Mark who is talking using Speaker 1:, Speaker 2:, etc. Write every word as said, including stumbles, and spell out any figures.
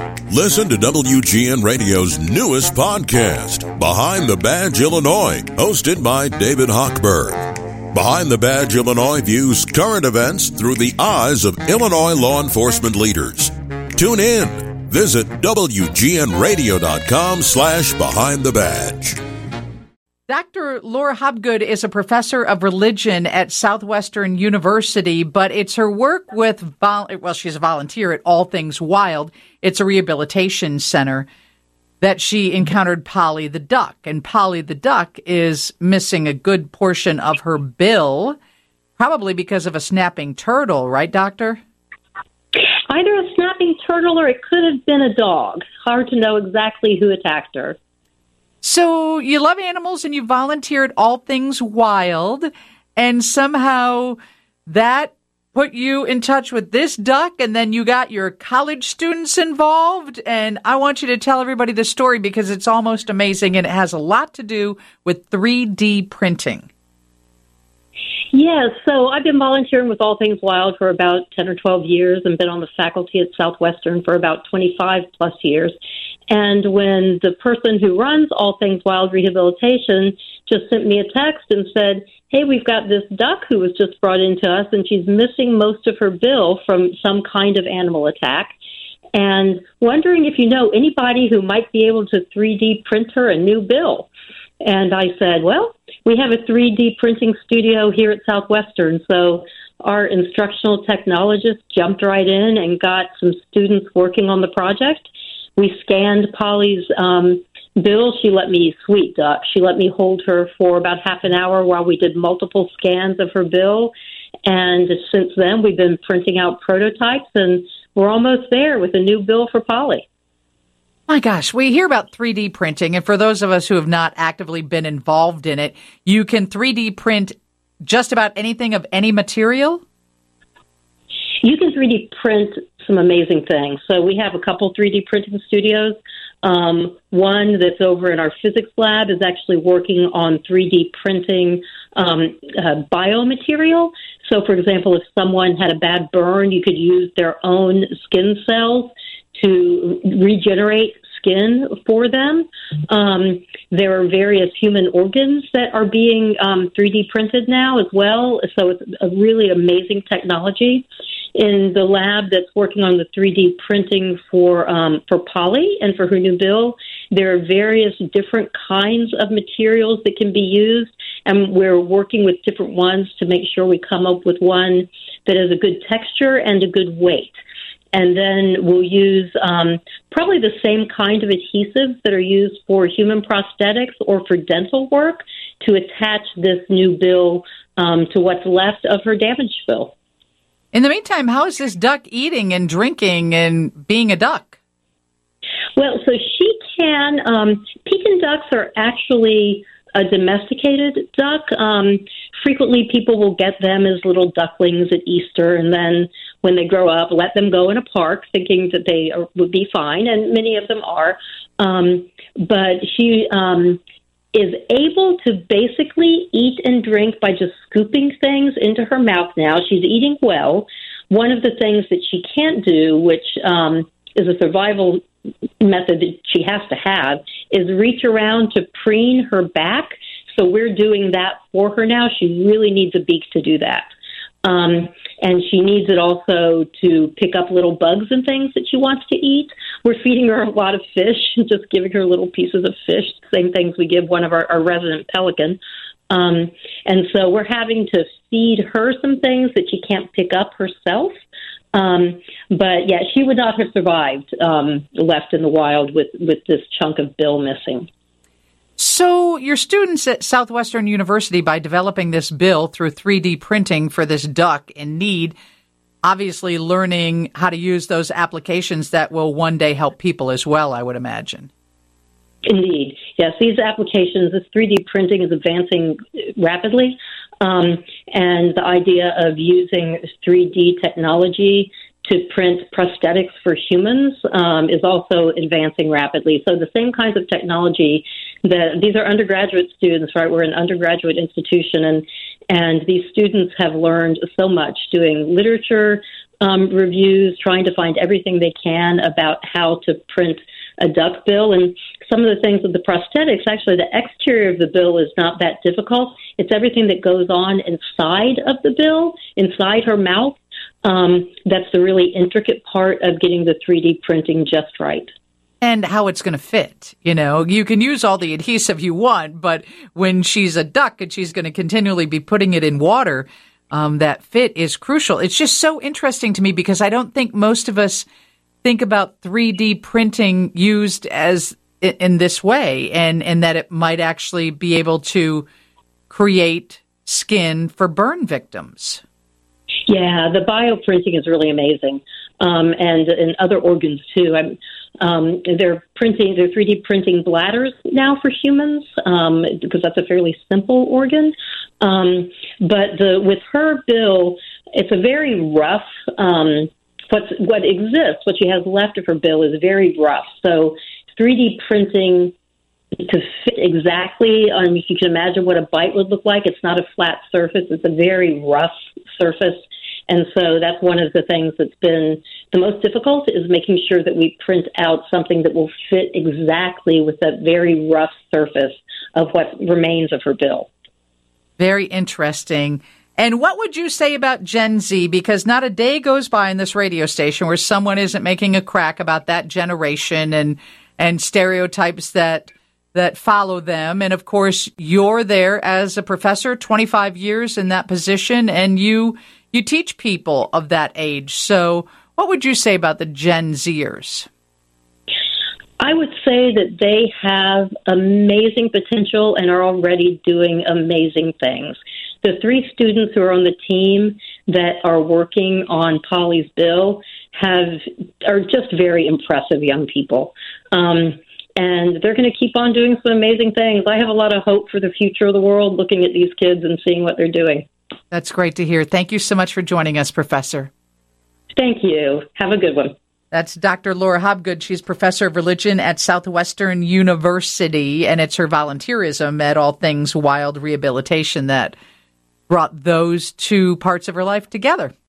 Speaker 1: Listen to W G N Radio's newest podcast, Behind the Badge Illinois, hosted by David Hochberg. Behind the Badge Illinois views current events through the eyes of Illinois law enforcement leaders. Tune in. Visit W G N radio dot com slash behind the badge.
Speaker 2: Doctor Laura Hobgood is a professor of religion at Southwestern University, but it's her work with, vol- well, she's a volunteer at All Things Wild. It's a rehabilitation center that she encountered Polly the duck. And Polly the duck is missing a good portion of her bill, probably because of a snapping turtle, right, Doctor?
Speaker 3: Either a snapping turtle or it could have been a dog. Hard to know exactly who attacked her.
Speaker 2: So you love animals and you volunteer at All Things Wild, and somehow that put you in touch with this duck, and then you got your college students involved. And I want you to tell everybody the story because it's almost amazing, and it has a lot to do with three D printing.
Speaker 3: Yes, so I've been volunteering with All Things Wild for about ten or twelve years and been on the faculty at Southwestern for about twenty-five plus years. And when the person who runs All Things Wild Rehabilitation just sent me a text and said, hey, we've got this duck who was just brought into us and she's missing most of her bill from some kind of animal attack, and wondering if you know anybody who might be able to three D print her a new bill. And I said, well, we have a three D printing studio here at Southwestern, so our instructional technologist jumped right in and got some students working on the project. We scanned Polly's um, bill. She let me, sweet duck, she let me hold her for about half an hour while we did multiple scans of her bill. And since then, we've been printing out prototypes, and we're almost there with a new bill for Polly.
Speaker 2: My gosh, we hear about three D printing, and for those of us who have not actively been involved in it, you can three D print just about anything of any material?
Speaker 3: You can three D print some amazing things. So we have a couple three D printing studios. Um, one that's over in our physics lab is actually working on three D printing um, uh, biomaterial. So, for example, if someone had a bad burn, you could use their own skin cells to regenerate skin for them. Um, there are various human organs that are being um, three D printed now as well. So it's a really amazing technology. In the lab that's working on the three D printing for um, for Polly and for her new bill, there are various different kinds of materials that can be used, and we're working with different ones to make sure we come up with one that has a good texture and a good weight. And then we'll use um, probably the same kind of adhesives that are used for human prosthetics or for dental work to attach this new bill um, to what's left of her damaged bill.
Speaker 2: In the meantime, how is this duck eating and drinking and being a duck?
Speaker 3: Well, so she can. Um, Pekin ducks are actually a domesticated duck. Um, frequently, people will get them as little ducklings at Easter, and then when they grow up, let them go in a park thinking that they are, would be fine, and many of them are. Um, but she um, is able to basically eat and drink by just scooping things into her mouth now. She's eating well. One of the things that she can't do, which um, is a survival method that she has to have, is reach around to preen her back. So we're doing that for her now. She really needs a beak to do that. Um, and she needs it also to pick up little bugs and things that she wants to eat. We're feeding her a lot of fish, just giving her little pieces of fish, same things we give one of our, our resident pelican. Um, and so we're having to feed her some things that she can't pick up herself. Um, but, yeah, she would not have survived um, left in the wild with, with this chunk of bill missing.
Speaker 2: So your students at Southwestern University, by developing this bill through three D printing for this duck in need, obviously learning how to use those applications that will one day help people as well, I would imagine.
Speaker 3: Indeed. Yes, these applications, this three D printing is advancing rapidly. Um, and the idea of using three D technology to print prosthetics for humans um, is also advancing rapidly. So the same kinds of technology that these are undergraduate students, right? We're an undergraduate institution, and and these students have learned so much doing literature, um, reviews, trying to find everything they can about how to print a duck bill. And some of the things with the prosthetics, actually, the exterior of the bill is not that difficult. It's everything that goes on inside of the bill, inside her mouth. Um, that's the really intricate part of getting the three D printing just right.
Speaker 2: And how it's going to fit. You know, you can use all the adhesive you want, but when she's a duck and she's going to continually be putting it in water, um, that fit is crucial. It's just so interesting to me because I don't think most of us think about three D printing used as in this way, and, and that it might actually be able to create skin for burn victims.
Speaker 3: Yeah, the bioprinting is really amazing, um, and and other organs too. I'm, um, they're printing, they're three D printing bladders now for humans um, because that's a fairly simple organ. Um, but the with her bill, it's a very rough. Um, what what exists, what she has left of her bill, is very rough. So three D printing to fit exactly, um, if you can imagine what a bite would look like, it's not a flat surface, it's a very rough surface. And so that's one of the things that's been the most difficult, is making sure that we print out something that will fit exactly with that very rough surface of what remains of her bill.
Speaker 2: Very interesting. And what would you say about Gen Z? Because not a day goes by in this radio station where someone isn't making a crack about that generation and and stereotypes that that follow them. And of course, you're there as a professor, twenty-five years in that position, and you you teach people of that age. So what would you say about the Gen Zers?
Speaker 3: I would say that they have amazing potential and are already doing amazing things. The three students who are on the team that are working on Polly's bill have are just very impressive young people. Um, and they're going to keep on doing some amazing things. I have a lot of hope for the future of the world looking at these kids and seeing what they're doing.
Speaker 2: That's great to hear. Thank you so much for joining us, Professor.
Speaker 3: Thank you. Have a good one.
Speaker 2: That's Doctor Laura Hobgood. She's professor of religion at Southwestern University, and it's her volunteerism at All Things Wild Rehabilitation that brought those two parts of her life together.